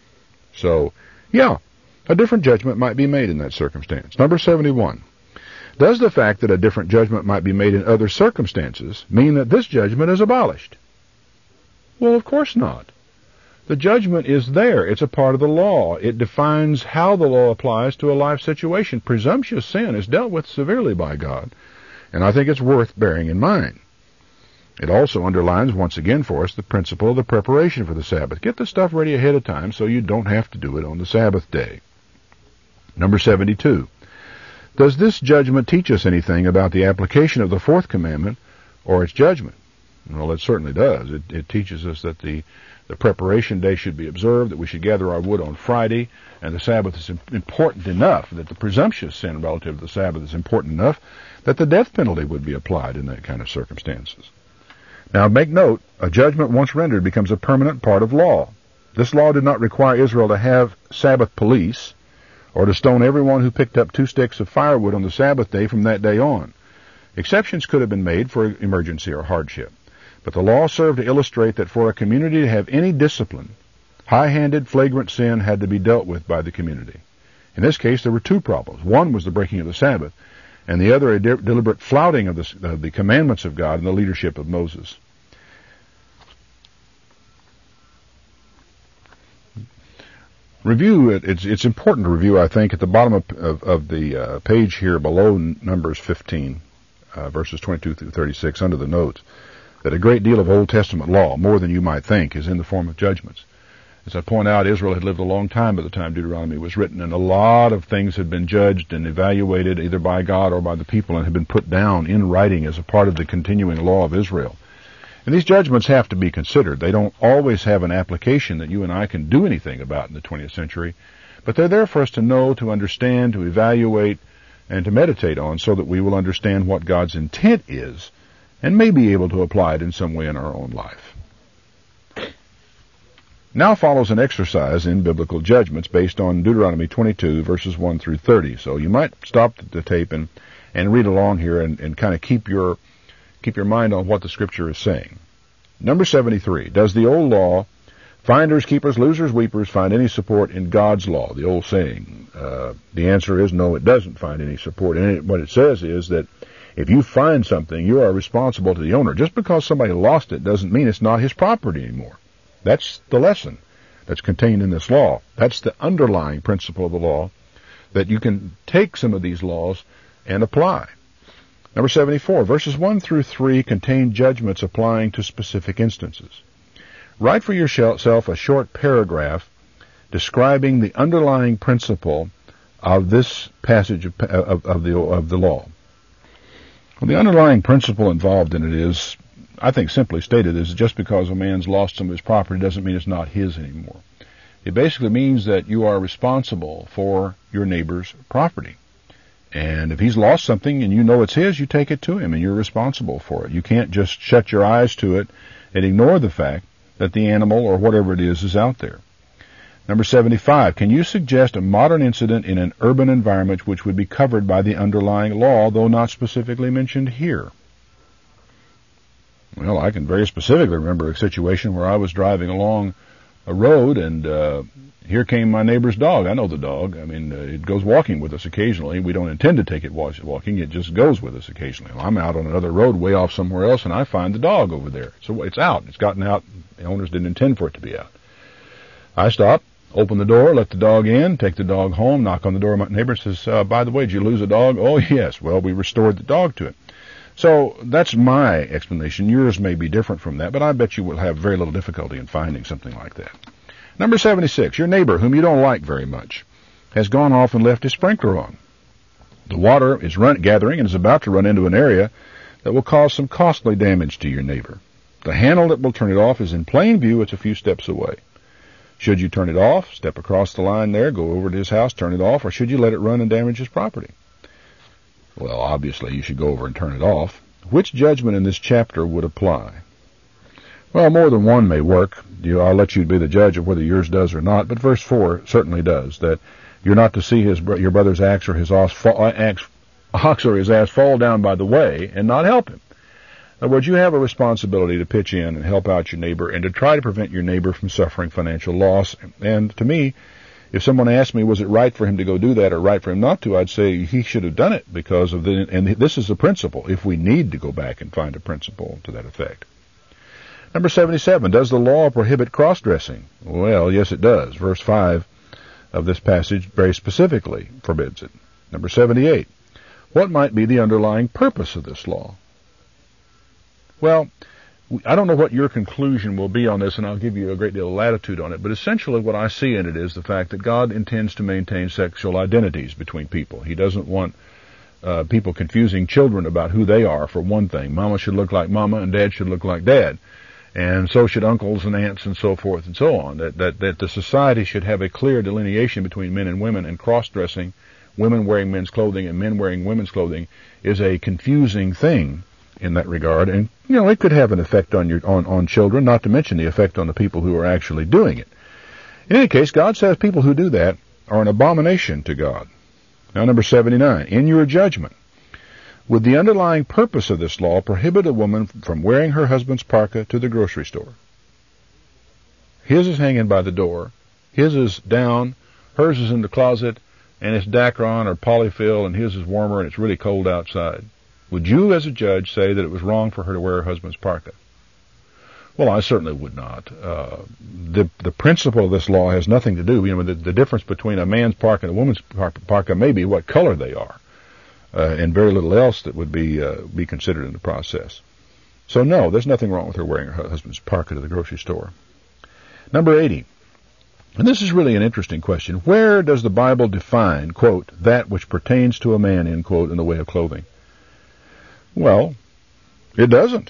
So, yeah, a different judgment might be made in that circumstance. Number 71. Does the fact that a different judgment might be made in other circumstances mean that this judgment is abolished? Well, of course not. The judgment is there. It's a part of the law. It defines how the law applies to a life situation. Presumptuous sin is dealt with severely by God, and I think it's worth bearing in mind. It also underlines once again for us the principle of the preparation for the Sabbath. Get the stuff ready ahead of time so you don't have to do it on the Sabbath day. Number 72. Does this judgment teach us anything about the application of the fourth commandment or its judgment? Well, it certainly does. It teaches us that the preparation day should be observed, that we should gather our wood on Friday, and the Sabbath is important enough, that the presumptuous sin relative to the Sabbath is important enough, that the death penalty would be applied in that kind of circumstances. Now, make note, a judgment once rendered becomes a permanent part of law. This law did not require Israel to have Sabbath police, or to stone everyone who picked up 2 sticks of firewood on the Sabbath day from that day on. Exceptions could have been made for emergency or hardship. But the law served to illustrate that for a community to have any discipline, high-handed, flagrant sin had to be dealt with by the community. In this case, there were 2 problems. One was the breaking of the Sabbath, and the other a deliberate flouting of the commandments of God and the leadership of Moses. Review, it's important to review, I think, at the bottom of the page here below Numbers 15, verses 22 through 36, under the notes, that a great deal of Old Testament law, more than you might think, is in the form of judgments. As I point out, Israel had lived a long time by the time Deuteronomy was written, and a lot of things had been judged and evaluated either by God or by the people and had been put down in writing as a part of the continuing law of Israel. And these judgments have to be considered. They don't always have an application that you and I can do anything about in the 20th century, but they're there for us to know, to understand, to evaluate, and to meditate on so that we will understand what God's intent is and may be able to apply it in some way in our own life. Now follows an exercise in biblical judgments based on Deuteronomy 22, verses 1 through 30. So you might stop the tape and read along here and kind of keep your mind on what the Scripture is saying. Number 73. Does the old law, finders, keepers, losers, weepers, find any support in God's law? The old saying. The answer is no, it doesn't find any support in it. What it says is that if you find something, you are responsible to the owner. Just because somebody lost it doesn't mean it's not his property anymore. That's the lesson that's contained in this law. That's the underlying principle of the law, that you can take some of these laws and apply. Number 74, verses 1 through 3 contain judgments applying to specific instances. Write for yourself a short paragraph describing the underlying principle of this passage of the law. Well, the underlying principle involved in it is, I think simply stated, is just because a man's lost some of his property doesn't mean it's not his anymore. It basically means that you are responsible for your neighbor's property. And if he's lost something and you know it's his, you take it to him and you're responsible for it. You can't just shut your eyes to it and ignore the fact that the animal or whatever it is out there. Number 75, can you suggest a modern incident in an urban environment which would be covered by the underlying law, though not specifically mentioned here? Well, I can very specifically remember a situation where I was driving along a road and here came my neighbor's dog. I know the dog. I mean, it goes walking with us occasionally. We don't intend to take it walking. It just goes with us occasionally. I'm out on another road way off somewhere else and I find the dog over there. So it's out. It's gotten out. The owners didn't intend for it to be out. I stop, open the door, let the dog in, take the dog home, knock on the door. My neighbor says, by the way, did you lose a dog? Oh, yes. Well, we restored the dog to it. So that's my explanation. Yours may be different from that, but I bet you will have very little difficulty in finding something like that. Number 76, your neighbor, whom you don't like very much, has gone off and left his sprinkler on. The water is gathering and is about to run into an area that will cause some costly damage to your neighbor. The handle that will turn it off is in plain view. It's a few steps away. Should you turn it off, step across the line there, go over to his house, turn it off, or should you let it run and damage his property? Well, obviously you should go over and turn it off. Which judgment in this chapter would apply? Well, more than one may work. I'll let you be the judge of whether yours does or not, but verse 4 certainly does, that you're not to see your brother's ox or his ass fall down by the way and not help him. In other words, you have a responsibility to pitch in and help out your neighbor and to try to prevent your neighbor from suffering financial loss. And to me, if someone asked me, was it right for him to go do that or right for him not to, I'd say he should have done it because of and this is the principle, if we need to go back and find a principle to that effect. Number 77, does the law prohibit cross-dressing? Well, yes, it does. Verse 5 of this passage very specifically forbids it. Number 78, what might be the underlying purpose of this law? Well, I don't know what your conclusion will be on this, and I'll give you a great deal of latitude on it, but essentially what I see in it is the fact that God intends to maintain sexual identities between people. He doesn't want people confusing children about who they are, for one thing. Mama should look like mama, and dad should look like dad. And so should uncles and aunts and so forth and so on. That the society should have a clear delineation between men and women, and cross-dressing, women wearing men's clothing and men wearing women's clothing, is a confusing thing in that regard. And, it could have an effect on children, not to mention the effect on the people who are actually doing it. In any case, God says people who do that are an abomination to God. Now, number 79, in your judgment, would the underlying purpose of this law prohibit a woman from wearing her husband's parka to the grocery store? His is hanging by the door, his is down, hers is in the closet, and it's Dacron or Polyfill, and his is warmer and it's really cold outside. Would you, as a judge, say that it was wrong for her to wear her husband's parka? Well, I certainly would not. The principle of this law has nothing to do, the difference between a man's parka and a woman's parka may be what color they are. And very little else that would be considered in the process. So no, there's nothing wrong with her wearing her husband's parka to the grocery store. Number 80, and this is really an interesting question. Where does the Bible define, quote, that which pertains to a man, end quote, in the way of clothing? Well, it doesn't.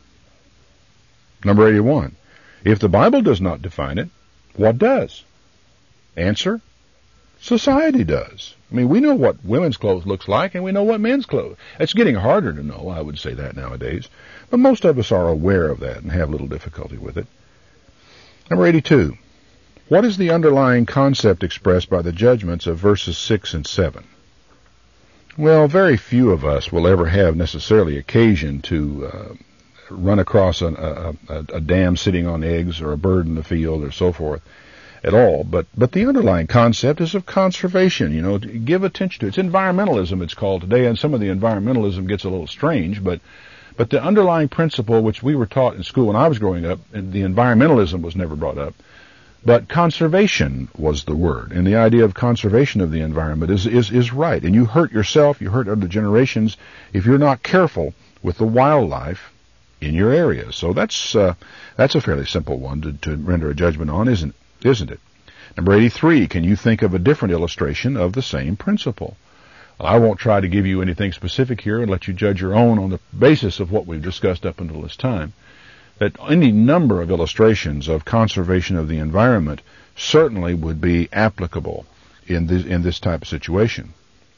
Number 81, if the Bible does not define it, what does? Answer, society does. We know what women's clothes looks like, and we know what men's clothes. It's getting harder to know, I would say that nowadays. But most of us are aware of that and have little difficulty with it. Number 82. What is the underlying concept expressed by the judgments of verses 6 and 7? Well, very few of us will ever have necessarily occasion to run across a dam sitting on eggs or a bird in the field or so forth at all, but the underlying concept is of conservation, to give attention to it. It's environmentalism, it's called today, and some of the environmentalism gets a little strange, but the underlying principle which we were taught in school when I was growing up, and the environmentalism was never brought up, But conservation was the word, and the idea of conservation of the environment is right. And you hurt yourself, you hurt other generations if you're not careful with the wildlife in your area. So that's a fairly simple one to render a judgment on, isn't it? Number 83, can you think of a different illustration of the same principle? Well, I won't try to give you anything specific here and let you judge your own on the basis of what we've discussed up until this time. That any number of illustrations of conservation of the environment certainly would be applicable in this type of situation.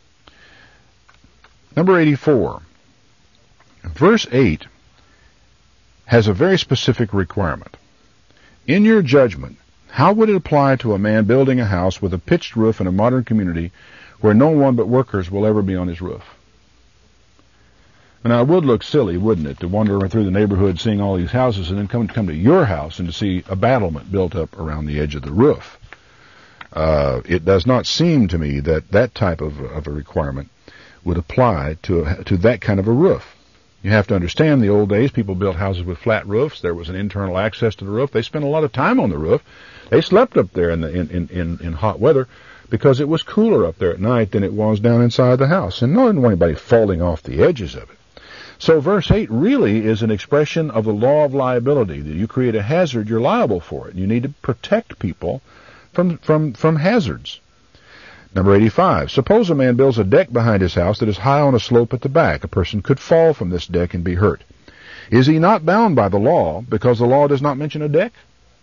Number 84. Verse 8 has a very specific requirement. In your judgment, how would it apply to a man building a house with a pitched roof in a modern community where no one but workers will ever be on his roof? Now, it would look silly, wouldn't it, to wander through the neighborhood seeing all these houses and then come to your house and to see a battlement built up around the edge of the roof. It does not seem to me that type of a requirement would apply to that kind of a roof. You have to understand, the old days, people built houses with flat roofs. There was an internal access to the roof. They spent a lot of time on the roof. They slept up there in hot weather because it was cooler up there at night than it was down inside the house. And no one wanted anybody falling off the edges of it. So verse 8 really is an expression of the law of liability. That you create a hazard, you're liable for it. You need to protect people from hazards. Number 85. Suppose a man builds a deck behind his house that is high on a slope at the back. A person could fall from this deck and be hurt. Is he not bound by the law because the law does not mention a deck?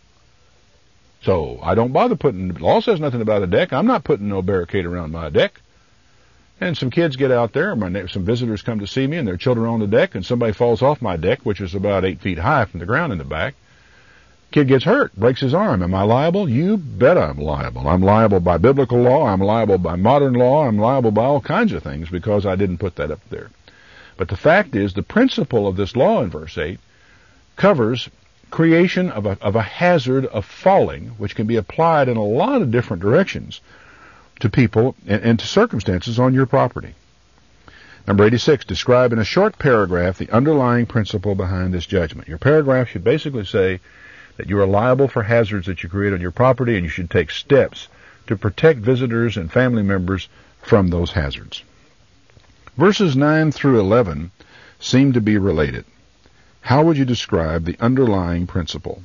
So I don't bother the law says nothing about a deck. I'm not putting no barricade around my deck. And some kids get out there, some visitors come to see me, and their children are on the deck, and somebody falls off my deck, which is about 8 feet high from the ground in the back. Kid gets hurt, breaks his arm. Am I liable? You bet I'm liable. I'm liable by biblical law. I'm liable by modern law. I'm liable by all kinds of things because I didn't put that up there. But the fact is, the principle of this law in verse 8 covers creation of a hazard of falling, which can be applied in a lot of different directions to people and to circumstances on your property. Number 86, describe in a short paragraph the underlying principle behind this judgment. Your paragraph should basically say that you are liable for hazards that you create on your property, and you should take steps to protect visitors and family members from those hazards. Verses 9 through 11 seem to be related. How would you describe the underlying principle?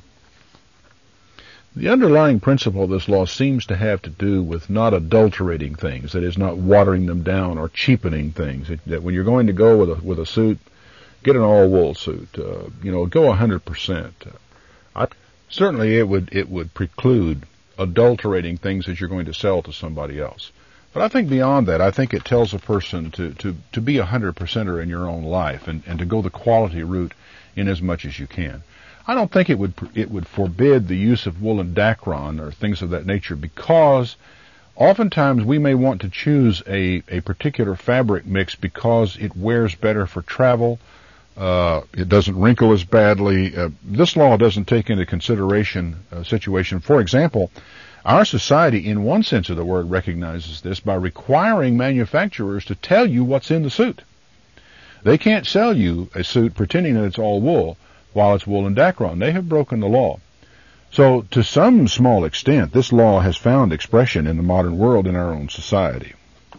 The underlying principle of this law seems to have to do with not adulterating things, that is, not watering them down or cheapening things. That when you're going to go with a suit, get an all-wool suit. Go 100%. Certainly, it would preclude adulterating things that you're going to sell to somebody else. But I think beyond that, I think it tells a person to be 100%er in your own life and to go the quality route in as much as you can. I don't think it would forbid the use of woolen dacron or things of that nature, because oftentimes we may want to choose a particular fabric mix because it wears better for travel. It doesn't wrinkle as badly. This law doesn't take into consideration a situation. For example, our society, in one sense of the word, recognizes this by requiring manufacturers to tell you what's in the suit. They can't sell you a suit pretending that it's all wool while it's wool and dacron. They have broken the law. So, to some small extent, this law has found expression in the modern world in our own society.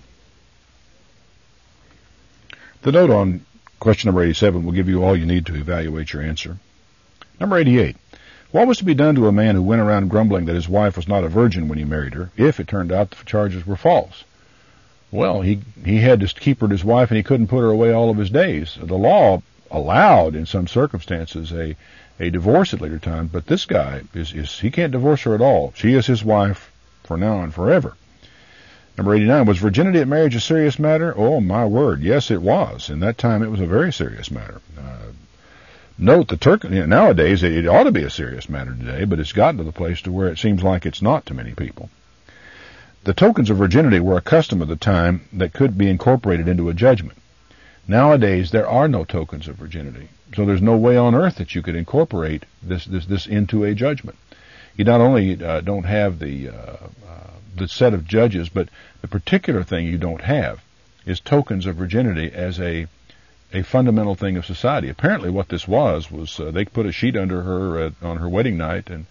The note on question number 87 will give you all you need to evaluate your answer. Number 88. What was to be done to a man who went around grumbling that his wife was not a virgin when he married her, if it turned out the charges were false? Well, he had to keep her as his wife, and he couldn't put her away all of his days. The law allowed, in some circumstances, a divorce at later time, but this guy he can't divorce her at all. She is his wife for now and forever. Number 89, was virginity at marriage a serious matter? Oh, my word, yes, it was. In that time, it was a very serious matter. Note the nowadays, it ought to be a serious matter today, but it's gotten to the place to where it seems like it's not to many people. The tokens of virginity were a custom of the time that could be incorporated into a judgment. Nowadays, there are no tokens of virginity, so there's no way on earth that you could incorporate this into a judgment. You not only don't have the set of judges, but the particular thing you don't have is tokens of virginity as a fundamental thing of society. Apparently, what this was they put a sheet under her on her wedding night,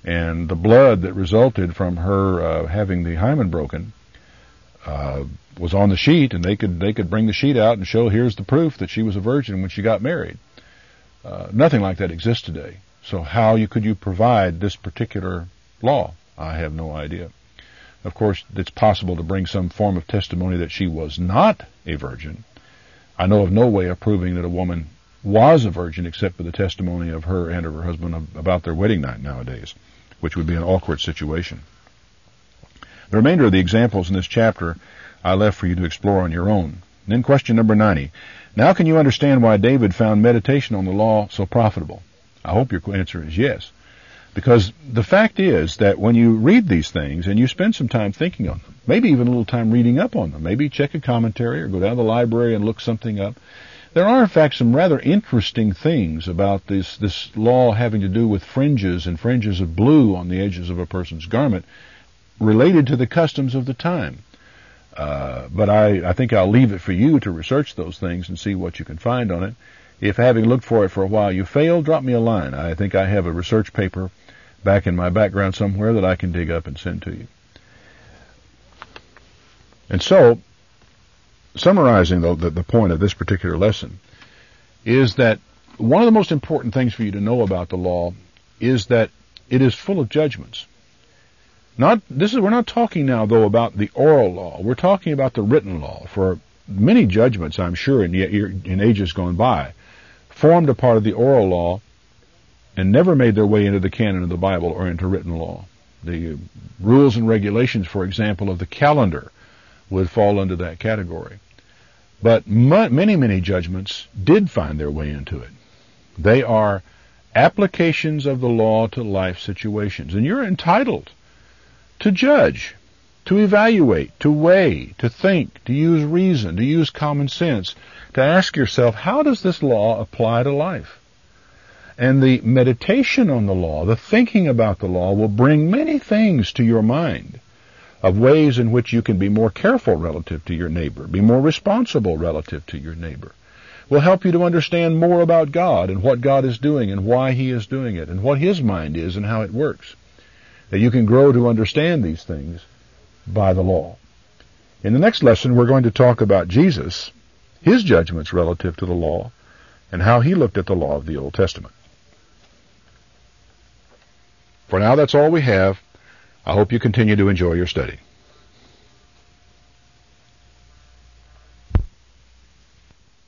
And the blood that resulted from her having the hymen broken was on the sheet, and they could bring the sheet out and show, here's the proof that she was a virgin when she got married. Nothing like that exists today. So how could you provide this particular law? I have no idea. Of course, it's possible to bring some form of testimony that she was not a virgin. I know of no way of proving that a woman was a virgin except for the testimony of her and of her husband about their wedding night nowadays, which would be an awkward situation. The remainder of the examples in this chapter I left for you to explore on your own. And then question number 90. Now can you understand why David found meditation on the law so profitable? I hope your answer is yes. Because the fact is that when you read these things and you spend some time thinking on them, maybe even a little time reading up on them, maybe check a commentary or go down to the library and look something up, there are in fact some rather interesting things about this law having to do with fringes and fringes of blue on the edges of a person's garment related to the customs of the time. But I think I'll leave it for you to research those things and see what you can find on it. If having looked for it for a while you fail, drop me a line. I think I have a research paper back in my background somewhere that I can dig up and send to you. And so, summarizing the point of this particular lesson is that one of the most important things for you to know about the law is that it is full of judgments. We're not talking now, though, about the oral law. We're talking about the written law. For many judgments, I'm sure, in ages gone by, formed a part of the oral law and never made their way into the canon of the Bible or into written law. The rules and regulations, for example, of the calendar would fall into that category. But many judgments did find their way into it. They are applications of the law to life situations. And you're entitled to judge, to evaluate, to weigh, to think, to use reason, to use common sense, to ask yourself, how does this law apply to life? And the meditation on the law, the thinking about the law, will bring many things to your mind of ways in which you can be more careful relative to your neighbor, be more responsible relative to your neighbor. Will help you to understand more about God and what God is doing and why He is doing it and what His mind is and how it works. That you can grow to understand these things by the law. In the next lesson, we're going to talk about Jesus, His judgments relative to the law, and how He looked at the law of the Old Testament. For now, that's all we have. I hope you continue to enjoy your study.